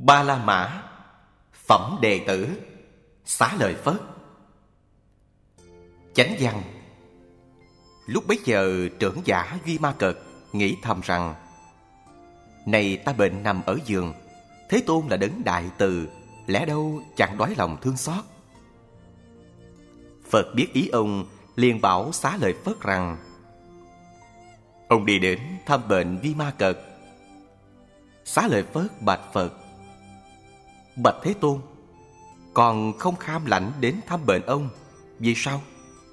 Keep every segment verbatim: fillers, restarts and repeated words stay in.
Ba La Mã, Phẩm Đệ Tử, Xá Lợi Phất. Chánh văn. Lúc bấy giờ trưởng giả Duy Ma Cật nghĩ thầm rằng: này ta bệnh nằm ở giường, Thế Tôn là đấng đại từ, lẽ đâu chẳng đói lòng thương xót. Phật biết ý ông, liền bảo Xá Lợi Phất rằng: ông đi đến thăm bệnh Duy Ma Cật. Xá Lợi Phất bạch Phật: bạch Thế Tôn, con không kham lãnh đến thăm bệnh ông. Vì sao?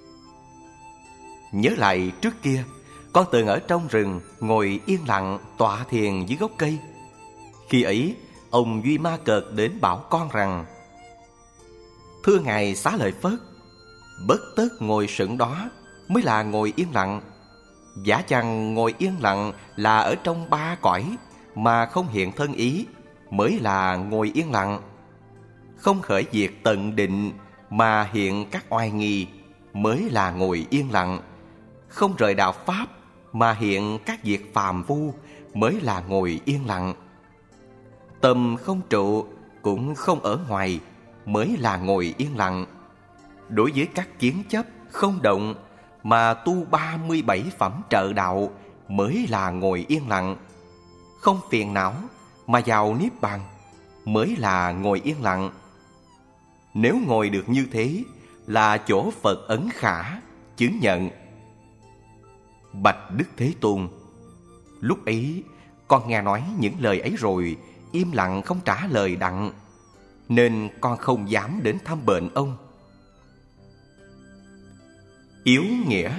Nhớ lại trước kia, con từng ở trong rừng ngồi yên lặng tọa thiền dưới gốc cây. Khi ấy, ông Duy Ma Cật đến bảo con rằng: thưa ngài Xá Lợi Phất, bất tất ngồi sững đó mới là ngồi yên lặng. Giả chăng ngồi yên lặng là ở trong ba cõi mà không hiện thân ý mới là ngồi yên lặng. Không khởi diệt tận định mà hiện các oai nghi mới là ngồi yên lặng. Không rời đạo pháp mà hiện các việc phàm phu mới là ngồi yên lặng. Tâm không trụ cũng không ở ngoài mới là ngồi yên lặng. Đối với các kiến chấp không động mà tu ba mươi bảy phẩm trợ đạo mới là ngồi yên lặng. Không phiền não mà vào niết bàn mới là ngồi yên lặng. Nếu ngồi được như thế là chỗ Phật ấn khả chứng nhận. Bạch Đức Thế Tôn, lúc ấy con nghe nói những lời ấy rồi, im lặng không trả lời đặng, nên con không dám đến thăm bệnh ông. Yếu nghĩa.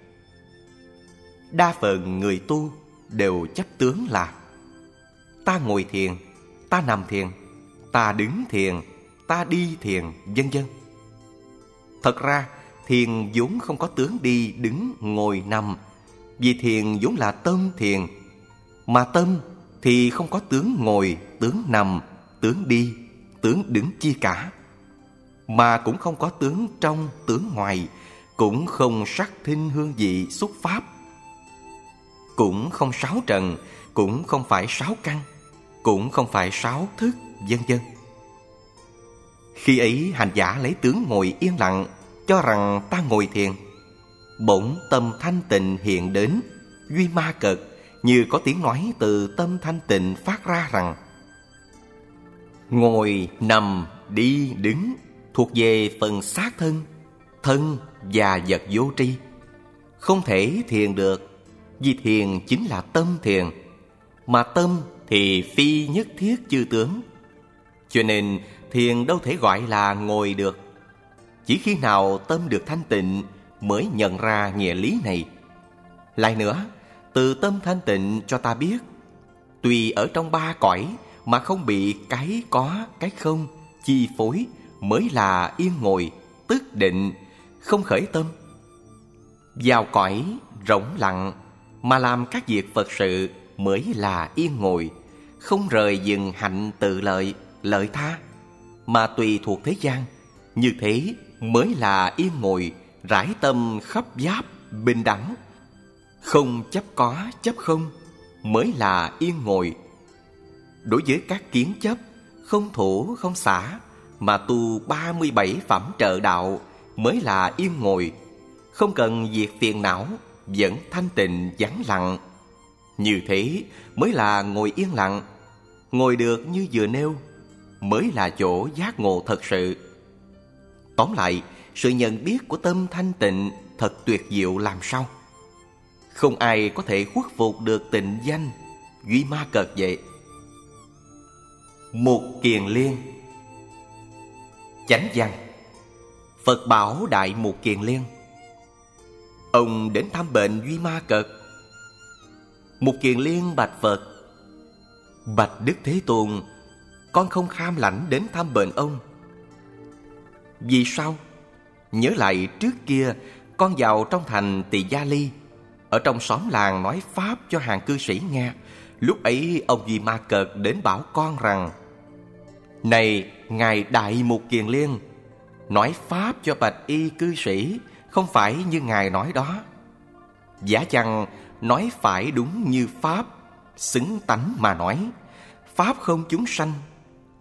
Đa phần người tu đều chấp tướng là: ta ngồi thiền, ta nằm thiền, ta đứng thiền, ta đi thiền, vân vân. Thật ra thiền vốn không có tướng đi, đứng, ngồi, nằm. Vì thiền vốn là tâm thiền, mà tâm thì không có tướng ngồi, tướng nằm, tướng đi, tướng đứng chi cả. Mà cũng không có tướng trong, tướng ngoài, cũng không sắc thinh hương vị xúc pháp, cũng không sáu trần, cũng không phải sáu căn, cũng không phải sáu thức, vân vân. Khi ấy hành giả lấy tướng ngồi yên lặng cho rằng ta ngồi thiền. Bỗng tâm thanh tịnh hiện đến Duy Ma Cật, như có tiếng nói từ tâm thanh tịnh phát ra rằng: ngồi, nằm, đi, đứng thuộc về phần xác thân, thân và vật vô tri. Không thể thiền được, vì thiền chính là tâm thiền, mà tâm thì phi nhất thiết chư tướng. Cho nên thiền đâu thể gọi là ngồi được. Chỉ khi nào tâm được thanh tịnh mới nhận ra nghĩa lý này. Lại nữa, từ tâm thanh tịnh cho ta biết, tùy ở trong ba cõi mà không bị cái có, cái không chi phối mới là yên ngồi, tức định, không khởi tâm. Vào cõi rỗng lặng mà làm các việc Phật sự mới là yên ngồi, không rời dừng hạnh tự lợi, lợi tha, mà tùy thuộc thế gian. Như thế mới là yên ngồi, rải tâm khắp giáp, bình đẳng. Không chấp có, chấp không mới là yên ngồi. Đối với các kiến chấp, không thủ, không xả, mà tu ba mươi bảy phẩm trợ đạo mới là yên ngồi. Không cần diệt phiền não, vẫn thanh tịnh vắng lặng. Như thế mới là ngồi yên lặng. Ngồi được như vừa nêu mới là chỗ giác ngộ thật sự. Tóm lại, sự nhận biết của tâm thanh tịnh thật tuyệt diệu làm sao. Không ai có thể khuất phục được tịnh danh Duy Ma Cật vậy. Mục Kiền Liên. Chánh văn. Phật bảo Đại Mục Kiền Liên: ông đến thăm bệnh Duy Ma Cật. Mục Kiền Liên bạch Phật: bạch Đức Thế Tôn, con không kham lãnh đến thăm bệnh ông. Vì sao? Nhớ lại trước kia con vào trong thành Tỳ Gia Ly, ở trong xóm làng nói pháp cho hàng cư sĩ nghe. Lúc ấy ông Duy Ma Cật đến bảo con rằng: này ngài Đại Mục Kiền Liên, nói pháp cho bạch y cư sĩ không phải như ngài nói đó. Giả chăng nói phải đúng như pháp, xứng tánh mà nói, pháp không chúng sanh,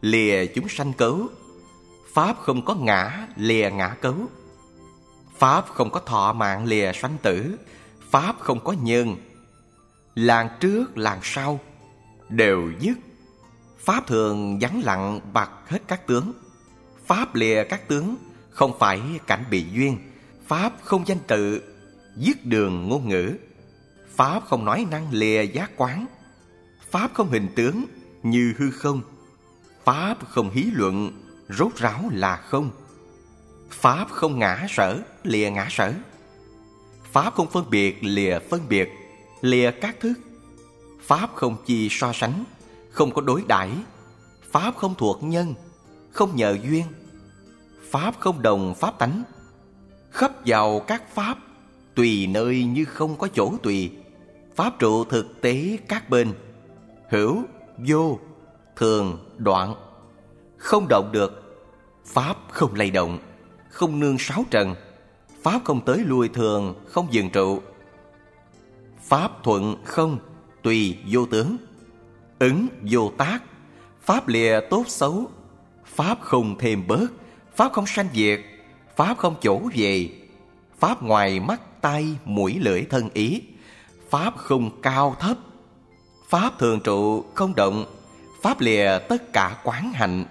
lìa chúng sanh cấu. Pháp không có ngã, lìa ngã cấu. Pháp không có thọ mạng, lìa sanh tử. Pháp không có nhân, làng trước làng sau đều dứt. Pháp thường vắng lặng bặt hết các tướng. Pháp lìa các tướng, không phải cảnh bị duyên. Pháp không danh tự, dứt đường ngôn ngữ. Pháp không nói năng, lìa giác quán. Pháp không hình tướng, như hư không. Pháp không hí luận, rốt ráo là không. Pháp không ngã sở, lìa ngã sở. Pháp không phân biệt, lìa phân biệt, lìa các thức. Pháp không chi so sánh, không có đối đãi. Pháp không thuộc nhân, không nhờ duyên. Pháp không đồng pháp tánh, khắp vào các pháp, tùy nơi như không có chỗ tùy. Pháp trụ thực tế các bên, hữu, vô, thường, đoạn, không động được. Pháp không lay động, không nương sáu trần. Pháp không tới lui thường, không dừng trụ. Pháp thuận không, tùy vô tướng, ứng vô tác. Pháp lìa tốt xấu. Pháp không thêm bớt. Pháp không sanh diệt. Pháp không chỗ về. Pháp ngoài mắt tai mũi lưỡi thân ý. Pháp không cao thấp. Pháp thường trụ không động. Pháp lìa tất cả quán hạnh.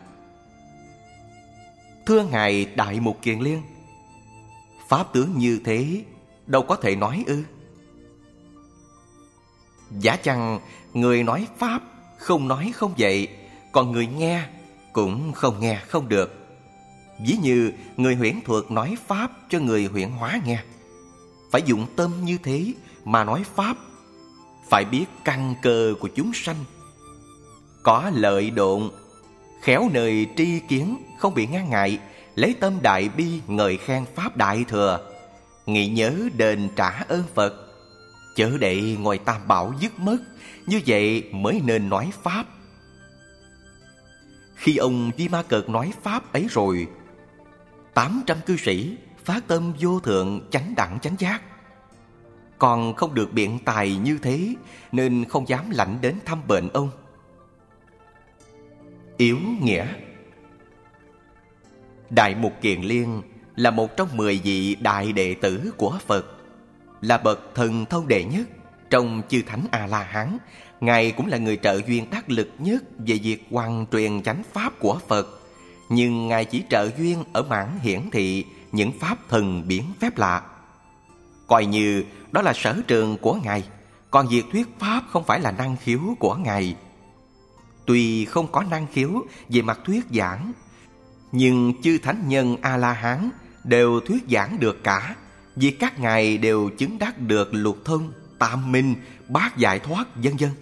Thưa Ngài Đại Mục Kiền Liên, pháp tướng như thế đâu có thể nói ư? Giả chăng người nói pháp không nói không vậy, còn người nghe cũng không nghe không được. Ví như người huyễn thuật nói pháp cho người huyễn hóa nghe, phải dụng tâm như thế mà nói pháp. Phải biết căn cơ của chúng sanh, có lợi độn, khéo nơi tri kiến, không bị ngăn ngại. Lấy tâm đại bi ngợi khen pháp đại thừa, nghĩ nhớ đền trả ơn Phật, chớ để ngoài tam bảo dứt mất. Như vậy mới nên nói pháp. Khi ông Duy Ma Cật nói pháp ấy rồi, tám trăm cư sĩ phát tâm vô thượng chánh đẳng chánh giác. Còn không được biện tài như thế, nên không dám lãnh đến thăm bệnh ông. Yếu nghĩa. Đại Mục Kiền Liên là một trong mười vị đại đệ tử của Phật, là bậc thần thông đệ nhất trong chư thánh A-la-hán. Ngài cũng là người trợ duyên đắc lực nhất về việc hoàn truyền chánh pháp của Phật. Nhưng Ngài chỉ trợ duyên ở mảng hiển thị những pháp thần biến phép lạ, coi như đó là sở trường của Ngài. Còn việc thuyết pháp không phải là năng khiếu của Ngài. Tuy không có năng khiếu về mặt thuyết giảng, nhưng chư thánh nhân A-la-hán đều thuyết giảng được cả, vì các ngài đều chứng đắc được lục thông, tam minh, bát giải thoát, vân vân.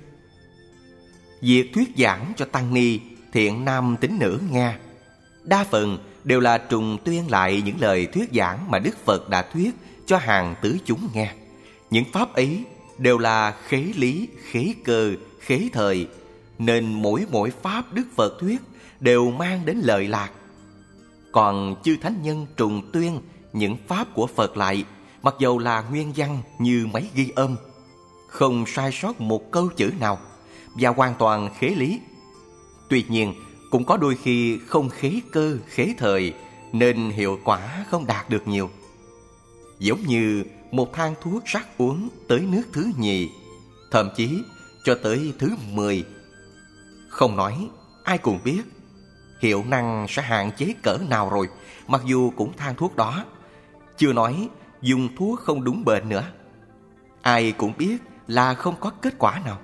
Việc thuyết giảng cho tăng ni, thiện nam tín nữ nghe, đa phần đều là trùng tuyên lại những lời thuyết giảng mà Đức Phật đã thuyết cho hàng tứ chúng nghe. Những pháp ấy đều là khế lý, khế cơ, khế thời, nên mỗi mỗi pháp Đức Phật thuyết đều mang đến lợi lạc. Còn chư thánh nhân trùng tuyên những pháp của Phật lại, mặc dầu là nguyên văn như máy ghi âm, không sai sót một câu chữ nào và hoàn toàn khế lý. Tuy nhiên cũng có đôi khi không khế cơ, khế thời, nên hiệu quả không đạt được nhiều. Giống như một thang thuốc sắc uống tới nước thứ nhì, thậm chí cho tới thứ mười, không nói ai cũng biết hiệu năng sẽ hạn chế cỡ nào rồi, mặc dù cũng thang thuốc đó. Chưa nói dùng thuốc không đúng bệnh nữa, ai cũng biết là không có kết quả nào.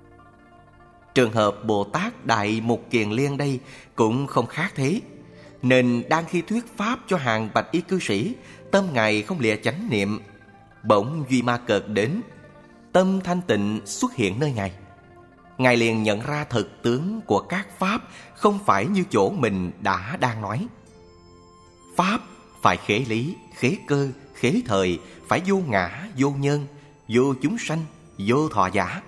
Trường hợp Bồ Tát Đại Mục Kiền Liên đây cũng không khác thế. Nên đang khi thuyết pháp cho hàng bạch y cư sĩ, tâm Ngài không lìa chánh niệm. Bỗng Duy Ma Cật đến, tâm thanh tịnh xuất hiện nơi Ngài. Ngài liền nhận ra thực tướng của các pháp không phải như chỗ mình đã đang nói. Pháp phải khế lý, khế cơ, khế thời, phải vô ngã, vô nhân, vô chúng sanh, vô thọ giả.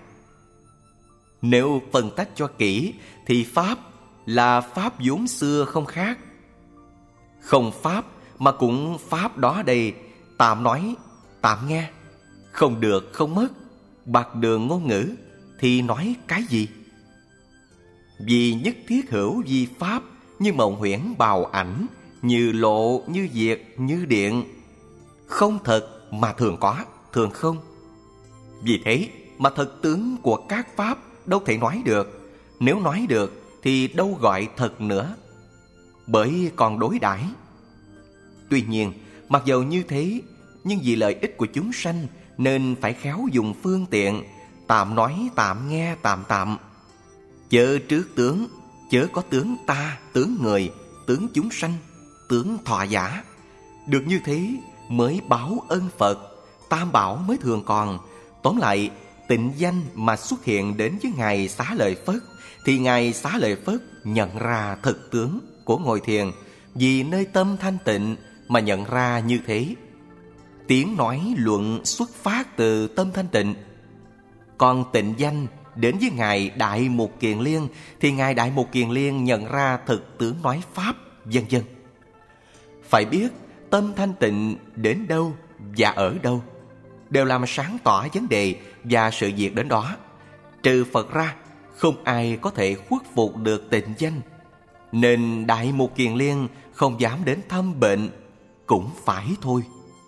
Nếu phân tách cho kỹ thì pháp là pháp vốn xưa không khác. Không pháp mà cũng pháp đó đây, tạm nói, tạm nghe, không được không mất, bạc đường ngôn ngữ thì nói cái gì? Vì nhất thiết hữu vi pháp, như mộng huyễn bào ảnh, như lộ, như diệt, như điện. Không thật mà thường có, thường không. Vì thế mà thật tướng của các pháp đâu thể nói được. Nếu nói được thì đâu gọi thật nữa, bởi còn đối đãi. Tuy nhiên, mặc dầu như thế, nhưng vì lợi ích của chúng sanh nên phải khéo dùng phương tiện, tạm nói tạm nghe tạm tạm. Chớ trước tướng, chớ có tướng ta, tướng người, tướng chúng sanh, tướng thọ giả. Được như thế mới báo ân Phật, tam bảo mới thường còn. Tóm lại, tịnh danh mà xuất hiện đến với Ngài Xá Lợi Phất, thì Ngài Xá Lợi Phất nhận ra thực tướng của ngồi thiền, vì nơi tâm thanh tịnh mà nhận ra như thế. Tiếng nói luận xuất phát từ tâm thanh tịnh. Còn tịnh danh đến với Ngài Đại Mục Kiền Liên, thì Ngài Đại Mục Kiền Liên nhận ra thực tướng nói pháp, vân vân. Phải biết tâm thanh tịnh đến đâu và ở đâu đều làm sáng tỏ vấn đề và sự việc đến đó. Trừ Phật ra, không ai có thể khuất phục được tịnh danh. Nên Đại Mục Kiền Liên không dám đến thăm bệnh cũng phải thôi.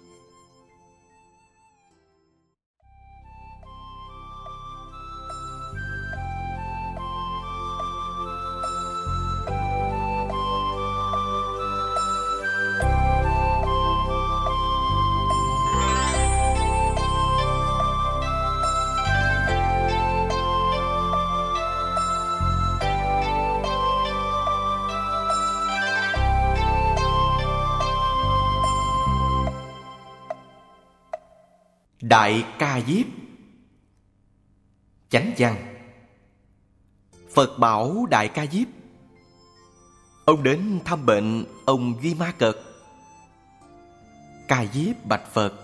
Đại Ca Diếp. Chánh văn. Phật bảo Đại Ca Diếp. Ông đến thăm bệnh ông Duy Ma Cật. Ca Diếp bạch Phật: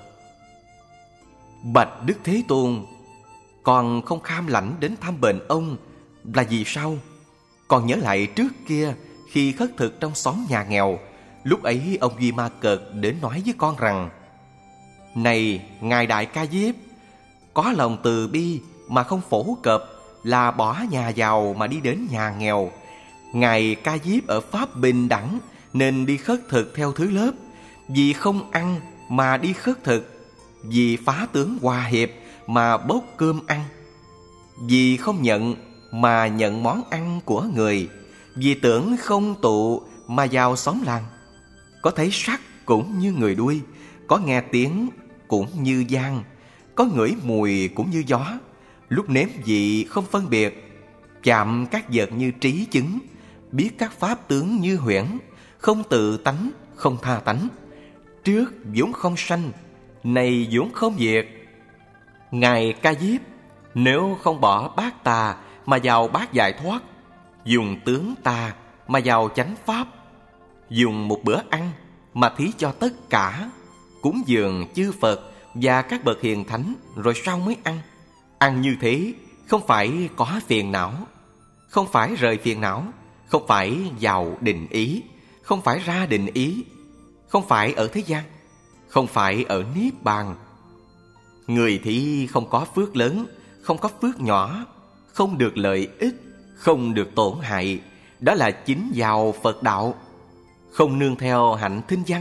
Bạch Đức Thế Tôn, con không kham lãnh đến thăm bệnh ông là vì sao? Con nhớ lại trước kia khi khất thực trong xóm nhà nghèo, lúc ấy ông Duy Ma Cật đến nói với con rằng: Này Ngài Đại Ca Diếp, có lòng từ bi mà không phổ cập là bỏ nhà giàu mà đi đến nhà nghèo. Ngài Ca Diếp ở pháp bình đẳng nên đi khất thực theo thứ lớp, vì không ăn mà đi khất thực, vì phá tướng hòa hiệp mà bốc cơm ăn, vì không nhận mà nhận món ăn của người, vì tưởng không tụ mà vào xóm làng. Có thấy sắc cũng như người đuôi, có nghe tiếng cũng như giang, có ngửi mùi cũng như gió, lúc nếm vị không phân biệt, chạm các vật như trí chứng, biết các pháp tướng như huyễn, không tự tánh, không tha tánh. Trước vốn không sanh, này vốn không diệt. Ngài Ca Diếp nếu không bỏ bát tà mà vào bát giải thoát, dùng tướng tà mà vào chánh pháp, dùng một bữa ăn mà thí cho tất cả, cúng dường chư Phật và các bậc hiền thánh rồi sau mới ăn. Ăn như thế không phải có phiền não, không phải rời phiền não, không phải vào định ý, không phải ra định ý, không phải ở thế gian, không phải ở niết bàn. Người thì không có phước lớn, không có phước nhỏ, không được lợi ích, không được tổn hại, đó là chính vào Phật đạo, không nương theo hạnh thinh văn.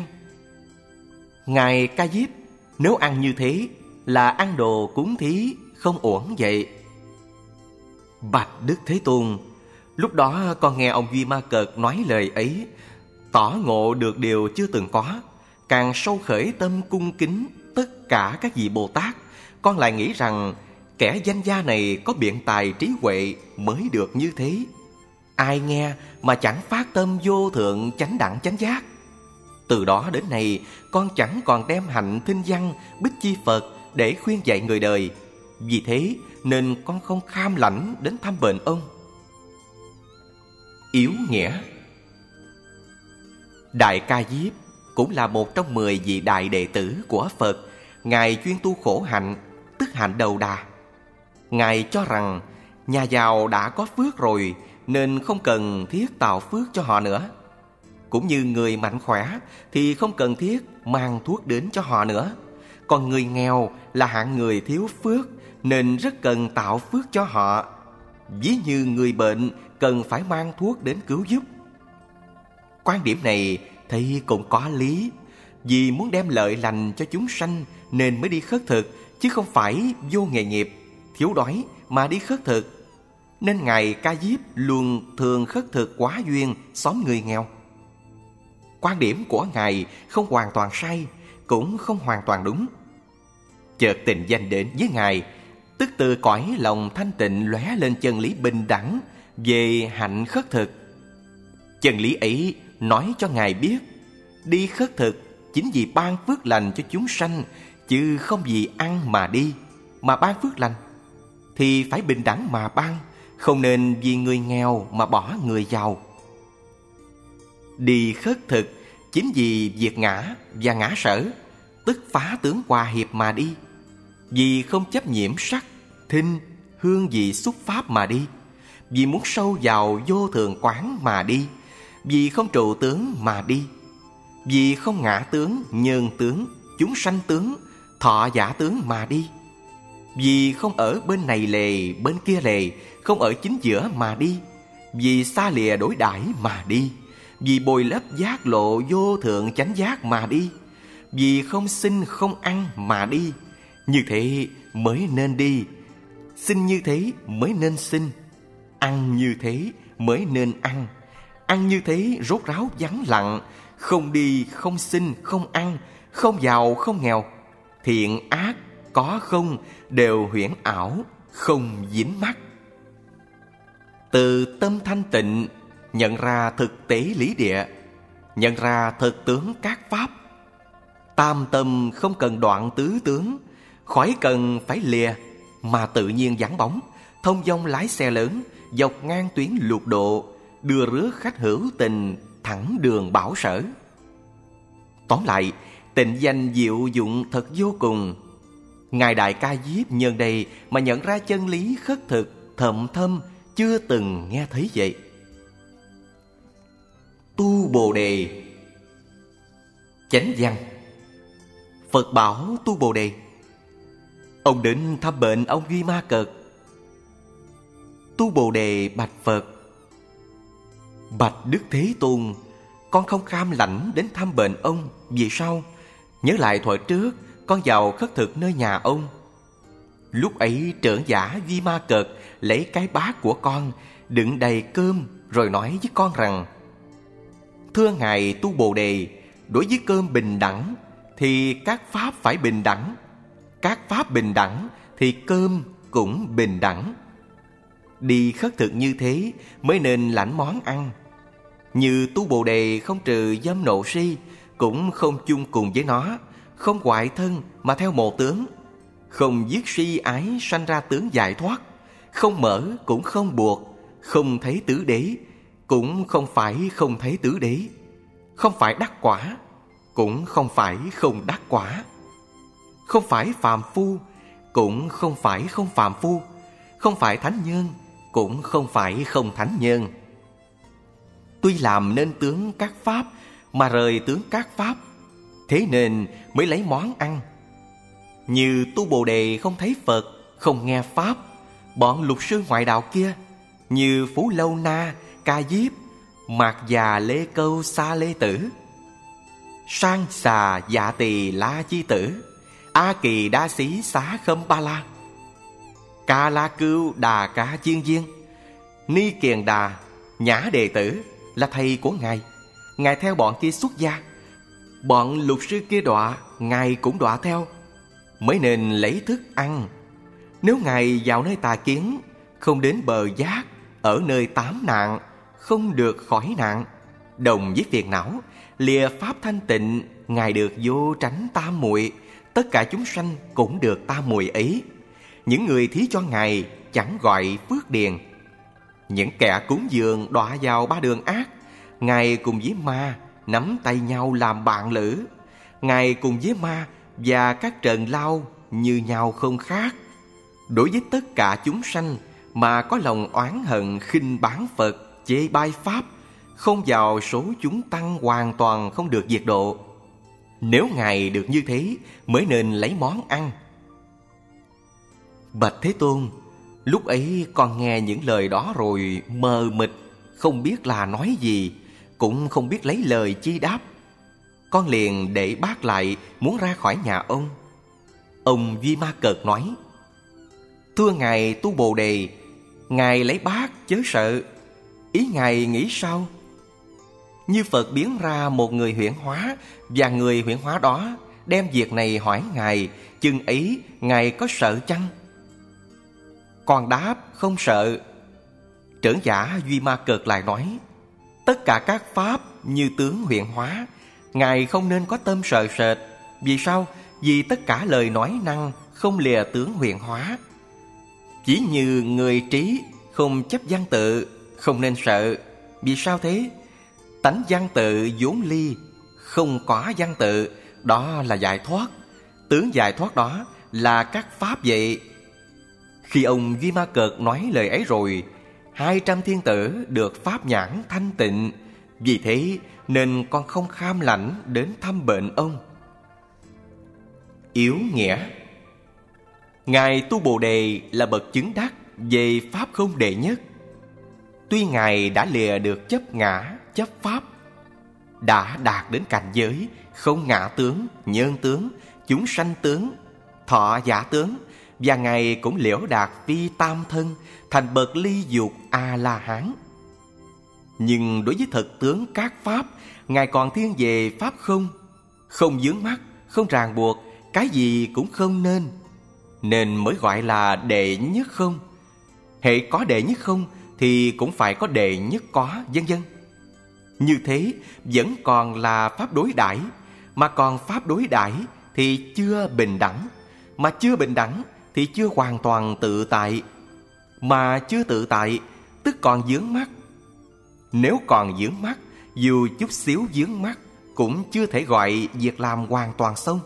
Ngài Ca Diếp nếu ăn như thế là ăn đồ cúng thí, không uổng vậy. Bạch Đức Thế Tôn, lúc đó con nghe ông Duy Ma Cật nói lời ấy, tỏ ngộ được điều chưa từng có, càng sâu khởi tâm cung kính tất cả các vị Bồ Tát. Con lại nghĩ rằng kẻ danh gia này có biện tài trí huệ mới được như thế. Ai nghe mà chẳng phát tâm vô thượng chánh đẳng chánh giác. Từ đó đến nay con chẳng còn đem hạnh thinh văn bích chi Phật để khuyên dạy người đời. Vì thế nên con không kham lãnh đến thăm bệnh ông. Yếu nghĩa. Đại Ca Diếp cũng là một trong mười vị đại đệ tử của Phật. Ngài chuyên tu khổ hạnh, tức hạnh đầu đà. Ngài cho rằng nhà giàu đã có phước rồi nên không cần thiết tạo phước cho họ nữa. Cũng như người mạnh khỏe thì không cần thiết mang thuốc đến cho họ nữa. Còn người nghèo là hạng người thiếu phước nên rất cần tạo phước cho họ. Ví như người bệnh cần phải mang thuốc đến cứu giúp. Quan điểm này thì cũng có lý, vì muốn đem lợi lành cho chúng sanh nên mới đi khất thực, chứ không phải vô nghề nghiệp, thiếu đói mà đi khất thực. Nên Ngài Ca Diếp luôn thường khất thực quá duyên xóm người nghèo. Quan điểm của Ngài không hoàn toàn sai, cũng không hoàn toàn đúng. Chợt tình danh đến với Ngài, tức từ cõi lòng thanh tịnh lóe lên chân lý bình đẳng về hạnh khất thực. Chân lý ấy nói cho Ngài biết, đi khất thực chính vì ban phước lành cho chúng sanh, chứ không vì ăn mà đi, mà ban phước lành thì phải bình đẳng mà ban, không nên vì người nghèo mà bỏ người giàu. Đi khất thực chính vì việc ngã và ngã sở, tức phá tướng hòa hiệp mà đi, vì không chấp nhiễm sắc, thinh, hương vị xúc pháp mà đi, vì muốn sâu vào vô thường quán mà đi, vì không trụ tướng mà đi, vì không ngã tướng, nhân tướng, chúng sanh tướng, thọ giả tướng mà đi, vì không ở bên này lề, bên kia lề, không ở chính giữa mà đi, vì xa lìa đối đãi mà đi, vì bồi lấp giác lộ vô thượng chánh giác mà đi, vì không sinh không ăn mà đi. Như thế mới nên đi, sinh như thế mới nên sinh, ăn như thế mới nên ăn, ăn như thế rốt ráo vắng lặng, không đi không sinh không ăn, không giàu không nghèo, thiện ác có không đều huyễn ảo, không dính mắc. Từ tâm thanh tịnh nhận ra thực tế lý địa, nhận ra thực tướng các pháp. Tam tâm không cần đoạn tứ tướng, khỏi cần phải lìa, mà tự nhiên vắng bóng, thông dong lái xe lớn, dọc ngang tuyến lục độ, đưa rước khách hữu tình, thẳng đường bảo sở. Tóm lại, tịnh danh diệu dụng thật vô cùng. Ngài Đại Ca Diếp nhân đây mà nhận ra chân lý khất thực thậm thâm, chưa từng nghe thấy vậy. Tu Bồ Đề. Chánh văn. Phật bảo tu Bồ Đề. Ông đến thăm bệnh ông Duy Ma Cật. Tu Bồ Đề bạch Phật: Bạch Đức Thế Tôn, con không kham lãnh đến thăm bệnh ông. Vì sao? Nhớ lại thuở trước con vào khất thực nơi nhà ông. Lúc ấy trưởng giả Duy Ma Cật lấy cái bát của con đựng đầy cơm, rồi nói với con rằng: Thưa Ngài Tu Bồ Đề, đối với cơm bình đẳng thì các pháp phải bình đẳng, các pháp bình đẳng thì cơm cũng bình đẳng. Đi khất thực như thế mới nên lãnh món ăn. Như Tu Bồ Đề không trừ dâm nộ si, cũng không chung cùng với nó, không hoại thân mà theo một tướng, không giết si ái sanh ra tướng giải thoát, không mở cũng không buộc, không thấy tứ đế cũng không phải không thấy tứ đế, không phải đắc quả cũng không phải không đắc quả, không phải phàm phu cũng không phải không phàm phu, không phải thánh nhân cũng không phải không thánh nhân. Tuy làm nên tướng các pháp mà rời tướng các pháp, thế nên mới lấy món ăn. Như Tu Bồ Đề không thấy Phật, không nghe pháp, bọn lục sư ngoại đạo kia như Phú Lâu Na, Ca Diếp, Mạc Già Lê Câu Sa Lê Tử, Sang Xà Dạ Tỳ La Chi Tử, A Kỳ Đa Xí Xá Khâm Ba La, Ca La Cưu Đà Ca Chiên Viên, Ni Kiền Đà, Nhã Đệ Tử là thầy của Ngài. Ngài theo bọn kia xuất gia, bọn lục sư kia đọa, Ngài cũng đọa theo, mới nên lấy thức ăn. Nếu Ngài vào nơi tà kiến, không đến bờ giác, ở nơi tám nạn, không được khỏi nạn, đồng với phiền não, lìa pháp thanh tịnh, Ngài được vô tránh tam muội, tất cả chúng sanh cũng được tam muội ấy. Những người thí cho Ngài chẳng gọi phước điền. Những kẻ cúng dường đọa vào ba đường ác, Ngài cùng với ma nắm tay nhau làm bạn lữ. Ngài cùng với ma và các trần lao như nhau không khác. Đối với tất cả chúng sanh mà có lòng oán hận khinh báng Phật, chê bai pháp, không vào số chúng tăng hoàn toàn không được diệt độ. Nếu Ngài được như thế mới nên lấy món ăn. Bạch Thế Tôn, Lúc ấy con nghe những lời đó rồi mờ mịt, không biết là nói gì, cũng không biết lấy lời chi đáp. Con liền để bác lại, muốn ra khỏi nhà ông. Ông Duy Ma Cợt nói: Thưa ngài Tu Bồ Đề, ngài lấy bác chớ sợ. Ý ngài nghĩ sao? Như Phật biến ra một người huyễn hóa, và người huyễn hóa đó đem việc này hỏi ngài, chừng ấy ngài có sợ chăng? Con đáp không sợ. Trưởng giả Duy Ma Cợt lại nói: Tất cả các pháp như tướng huyễn hóa, ngài không nên có tâm sợ sệt. Vì sao? Vì tất cả lời nói năng không lìa tướng huyễn hóa. Chỉ như người trí không chấp văn tự, không nên sợ. Vì sao thế? Tánh văn tự vốn ly, không có văn tự, đó là giải thoát. Tướng giải thoát đó là các pháp vậy. Khi ông Duy Ma Cợt nói lời ấy rồi, hai trăm thiên tử được pháp nhãn thanh tịnh. Vì thế nên con không kham lãnh đến thăm bệnh ông. Yếu nghĩa. Ngài Tu Bồ Đề là bậc chứng đắc về pháp không đệ nhất. Tuy ngài đã lìa được chấp ngã, chấp pháp, đã đạt đến cảnh giới không ngã tướng, nhân tướng, chúng sanh tướng, thọ giả tướng, và ngài cũng liễu đạt phi tam thân, thành bậc ly dục A-la-hán. Nhưng đối với thực tướng các pháp, ngài còn thiên về pháp không, không vướng mắc, không ràng buộc, cái gì cũng không nên, nên mới gọi là đệ nhất không. Hễ có đệ nhất không thì cũng phải có đệ nhất có, vân vân. Như thế vẫn còn là pháp đối đãi, mà còn pháp đối đãi thì chưa bình đẳng, mà chưa bình đẳng thì chưa hoàn toàn tự tại, mà chưa tự tại tức còn vướng mắc. Nếu còn vướng mắc, dù chút xíu vướng mắc cũng chưa thể gọi việc làm hoàn toàn xong.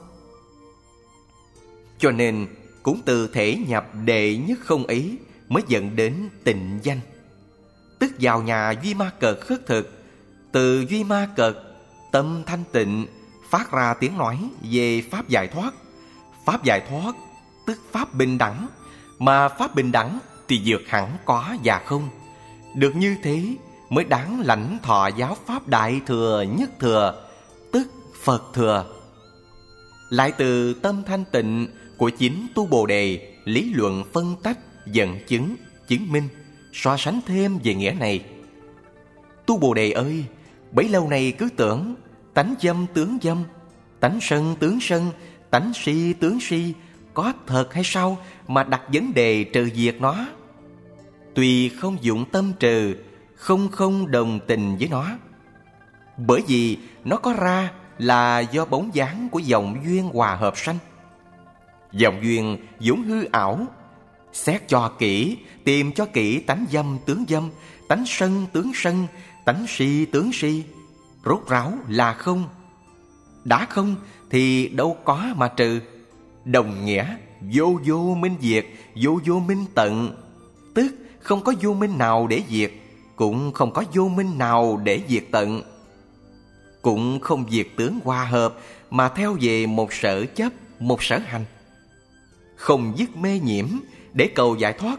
Cho nên cũng từ thể nhập đệ nhất không ấy mới dẫn đến tịnh danh. Tức vào nhà Duy Ma Cợt khất thực, từ Duy Ma Cợt tâm thanh tịnh, phát ra tiếng nói về pháp giải thoát. Pháp giải thoát tức pháp bình đẳng, mà pháp bình đẳng thì vượt hẳn có và không. Được như thế mới đáng lãnh thọ giáo pháp đại thừa nhất thừa, tức Phật thừa. Lại từ tâm thanh tịnh của chính Tu Bồ Đề lý luận phân tách, dẫn chứng, chứng minh, so sánh thêm về nghĩa này. Tu Bồ Đề ơi, bấy lâu nay cứ tưởng tánh dâm tướng dâm, tánh sân tướng sân, tánh si tướng si có thật hay sao mà đặt vấn đề trừ diệt nó? Tuy không dụng tâm trừ, không không đồng tình với nó, bởi vì nó có ra là do bóng dáng của dòng duyên hòa hợp sanh. Dòng duyên vốn hư ảo, xét cho kỹ, tìm cho kỹ tánh dâm tướng dâm, tánh sân tướng sân, tánh si tướng si, rốt ráo là không. Đã không thì đâu có mà trừ. Đồng nghĩa vô vô minh diệt, vô vô minh tận, tức không có vô minh nào để diệt, cũng không có vô minh nào để diệt tận. Cũng không diệt tướng hòa hợp, mà theo về một sở chấp, một sở hành. Không dứt mê nhiễm để cầu giải thoát.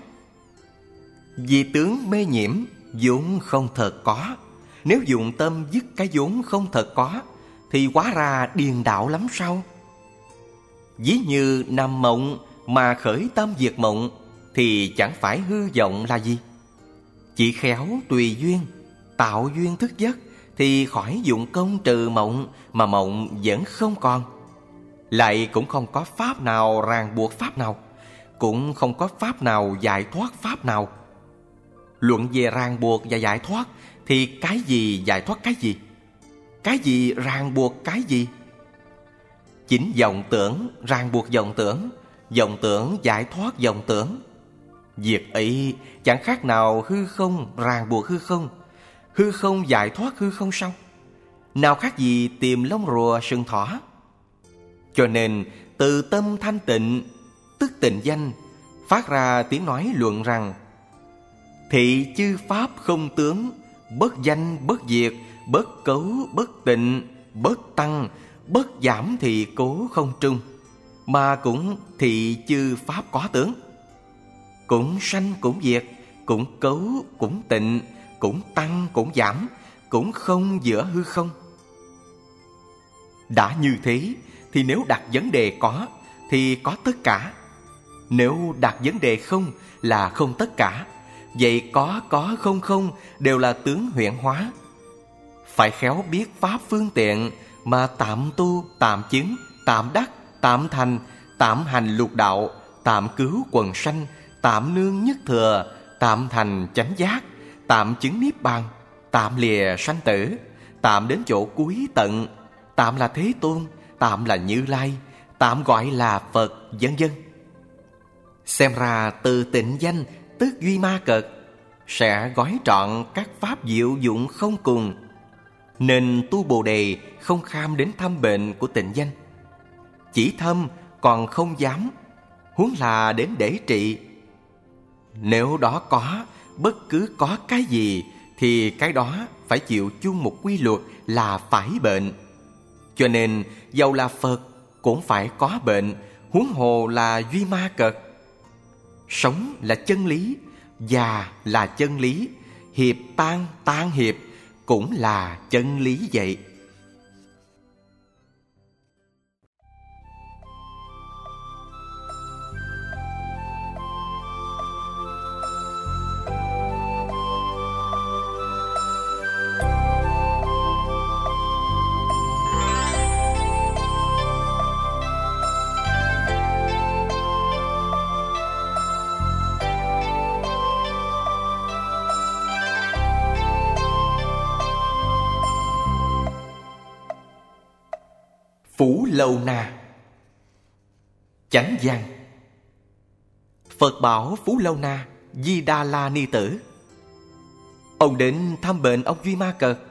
Vì tướng mê nhiễm vốn không thật có. Nếu dùng tâm dứt cái vốn không thật có thì hóa ra điên đạo lắm sao? Ví như nằm mộng mà khởi tâm diệt mộng thì chẳng phải hư vọng là gì. Chỉ khéo tùy duyên, tạo duyên thức giấc thì khỏi dụng công trừ mộng, mà mộng vẫn không còn. Lại cũng không có pháp nào ràng buộc pháp nào, cũng không có pháp nào giải thoát pháp nào. Luận về ràng buộc và giải thoát thì cái gì giải thoát cái gì? Cái gì ràng buộc cái gì? Chính vọng tưởng ràng buộc vọng tưởng, vọng tưởng giải thoát vọng tưởng. Việc ấy chẳng khác nào hư không ràng buộc hư không, hư không giải thoát hư không sao? Nào khác gì tìm lông rùa sừng thỏ. Cho nên từ tâm thanh tịnh, tức tịnh danh, phát ra tiếng nói luận rằng: thị chư pháp không tướng, bất danh bất diệt, bất cấu bất tịnh, bất tăng, bất giảm thì cố không trung, mà cũng thị chư pháp có tướng. cũng sanh cũng diệt, cũng cấu cũng tịnh, cũng tăng cũng giảm, cũng không giữa hư không. Đã như thế thì nếu đặt vấn đề có thì có tất cả. Nếu đặt vấn đề không là không tất cả. Vậy có có không không đều là tướng huyễn hóa. Phải khéo biết pháp phương tiện mà tạm tu, tạm chứng, tạm đắc, tạm thành, tạm hành lục đạo, tạm cứu quần sanh, tạm nương nhất thừa, tạm thành chánh giác, tạm chứng niết bàn, tạm lìa sanh tử, tạm đến chỗ cuối tận, tạm là Thế Tôn, tạm là Như Lai, tạm gọi là Phật, vân vân. Xem ra từ tịnh danh tức duy ma cật sẽ gói trọn các pháp diệu dụng không cùng. Nên tu Bồ Đề không kham đến thăm bệnh của tịnh danh. Chỉ thăm còn không dám, huống là đến để trị. Nếu đó có, bất cứ có cái gì thì cái đó phải chịu chung một quy luật là phải bệnh. Cho nên dầu là Phật cũng phải có bệnh, huống hồ là duy ma cật. Sống là chân lý, già là chân lý, hiệp tan tan hiệp cũng là chân lý vậy. Phú Lâu Na. Chánh văn. Phật bảo Phú Lâu Na Di Đà La Ni Tử. Ông đến thăm bệnh ông Duy Ma Cật.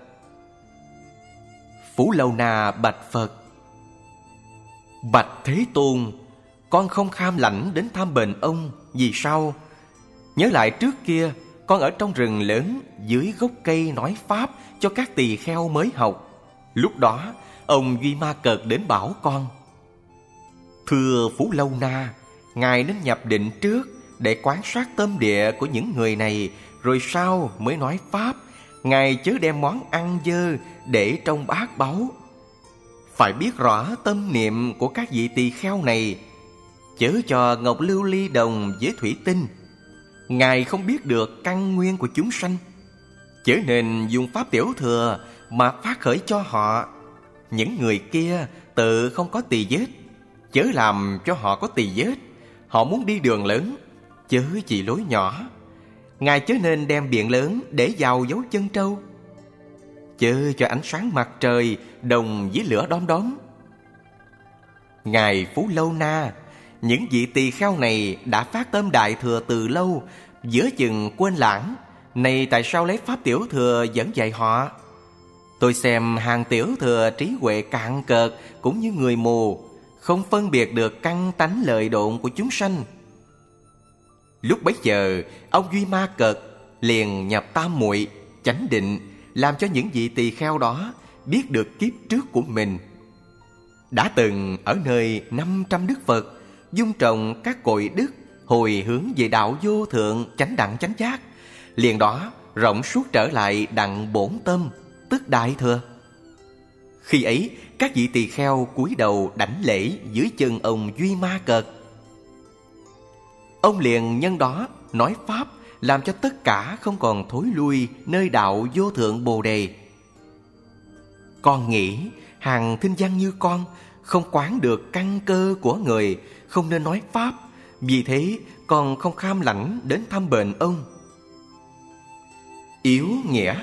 Phú Lâu Na bạch Phật: Bạch Thế Tôn, con không kham lãnh đến thăm bệnh ông. Vì sao? Nhớ lại trước kia con ở trong rừng lớn dưới gốc cây nói pháp cho các tỳ kheo mới học. Lúc đó ông Duy Ma Cật đến bảo con: Thưa Phú Lâu Na, ngài nên nhập định trước để quan sát tâm địa của những người này, rồi sau mới nói pháp. Ngài chớ đem món ăn dơ để trong bát báu. Phải biết rõ tâm niệm của các vị tỳ kheo này, chớ cho ngọc lưu ly đồng với thủy tinh. Ngài không biết được căn nguyên của chúng sanh, chớ nên dùng pháp tiểu thừa mà phát khởi cho họ. Những người kia tự không có tỳ vết, chớ làm cho họ có tỳ vết. Họ muốn đi đường lớn, chớ chỉ lối nhỏ. Ngài chớ nên đem biển lớn để vào dấu chân trâu, chớ cho ánh sáng mặt trời đồng với lửa đom đóm. Ngài Phú Lâu Na, những vị tỳ kheo này đã phát tâm đại thừa từ lâu, giữa chừng quên lãng. Này tại sao lấy pháp tiểu thừa dẫn dạy họ? Tôi xem hàng tiểu thừa trí huệ cạn cợt, cũng như người mù, không phân biệt được căn tánh lợi độn của chúng sanh. Lúc bấy giờ, ông Duy Ma Cật liền nhập tam muội chánh định, làm cho những vị tỳ kheo đó biết được kiếp trước của mình. Đã từng ở nơi năm trăm đức Phật, dung trồng các cội đức, hồi hướng về đạo vô thượng chánh đẳng chánh giác. Liền đó rộng suốt trở lại đặng bổn tâm, tức đại thừa. Khi ấy, các vị tỳ kheo cúi đầu đảnh lễ dưới chân ông Duy Ma Cật. Ông liền nhân đó nói pháp, làm cho tất cả không còn thối lui nơi đạo vô thượng Bồ Đề. Con nghĩ hàng thinh văn như con không quán được căn cơ của người, không nên nói pháp. Vì thế con không kham lãnh đến thăm bệnh ông. Yếu nghĩa.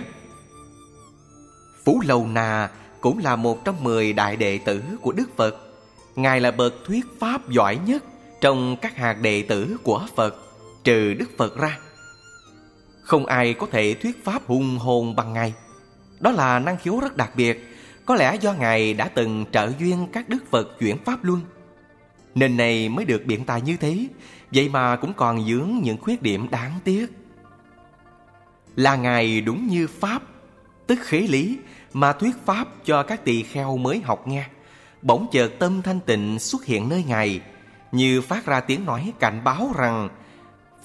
Phú Lâu Na cũng là một trong mười đại đệ tử của Đức Phật. Ngài là bậc thuyết pháp giỏi nhất trong các hạt đệ tử của Phật, trừ Đức Phật ra. Không ai có thể thuyết pháp hùng hồn bằng Ngài. Đó là năng khiếu rất đặc biệt. Có lẽ do Ngài đã từng trợ duyên các Đức Phật chuyển pháp luân, nên này mới được biện tài như thế. Vậy mà cũng còn vướng những khuyết điểm đáng tiếc. Là Ngài đúng như pháp, tức khế lý, mà thuyết pháp cho các tỳ kheo mới học nghe. Bỗng chợt tâm thanh tịnh xuất hiện nơi Ngài, như phát ra tiếng nói cảnh báo rằng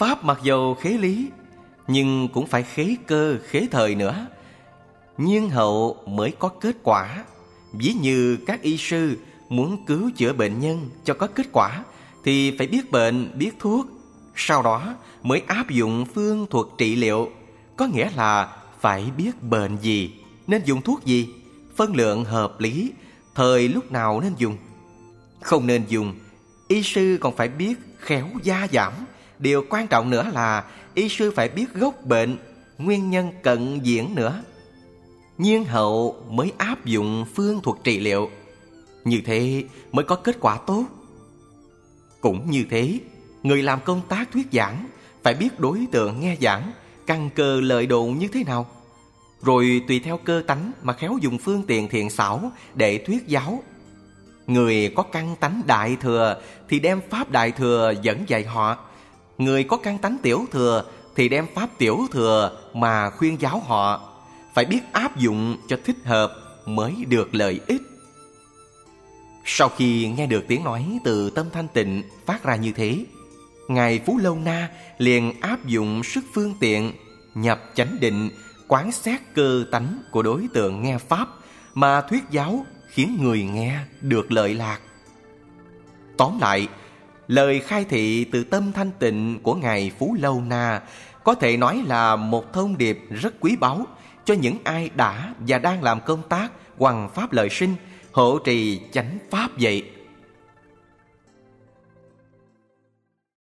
Pháp mặc dầu khế lý, nhưng cũng phải khế cơ, khế thời nữa. Nhiên hậu mới có kết quả. Ví như các y sư muốn cứu chữa bệnh nhân cho có kết quả thì phải biết bệnh, biết thuốc, sau đó mới áp dụng phương thuật trị liệu. Có nghĩa là phải biết bệnh gì, nên dùng thuốc gì, phân lượng hợp lý, thời lúc nào nên dùng, không nên dùng. Y sư còn phải biết khéo gia giảm. Điều quan trọng nữa là y sư phải biết gốc bệnh, nguyên nhân cận diễn nữa. Nhiên hậu mới áp dụng phương thuật trị liệu. Như thế mới có kết quả tốt. Cũng như thế, người làm công tác thuyết giảng phải biết đối tượng nghe giảng, căn cơ lợi độ như thế nào, rồi tùy theo cơ tánh mà khéo dùng phương tiện thiện xảo để thuyết giáo. Người có căn tánh đại thừa thì đem pháp đại thừa dẫn dạy họ. Người có căn tánh tiểu thừa thì đem pháp tiểu thừa mà khuyên giáo họ. Phải biết áp dụng cho thích hợp mới được lợi ích. Sau khi nghe được tiếng nói từ tâm thanh tịnh phát ra như thế, Ngài Phú Lâu Na liền áp dụng sức phương tiện, nhập chánh định, quán xét cơ tánh của đối tượng nghe pháp mà thuyết giáo, khiến người nghe được lợi lạc. Tóm lại, lời khai thị từ tâm thanh tịnh của Ngài Phú Lâu Na có thể nói là một thông điệp rất quý báu cho những ai đã và đang làm công tác hoằng pháp lợi sinh, hộ trì chánh pháp vậy.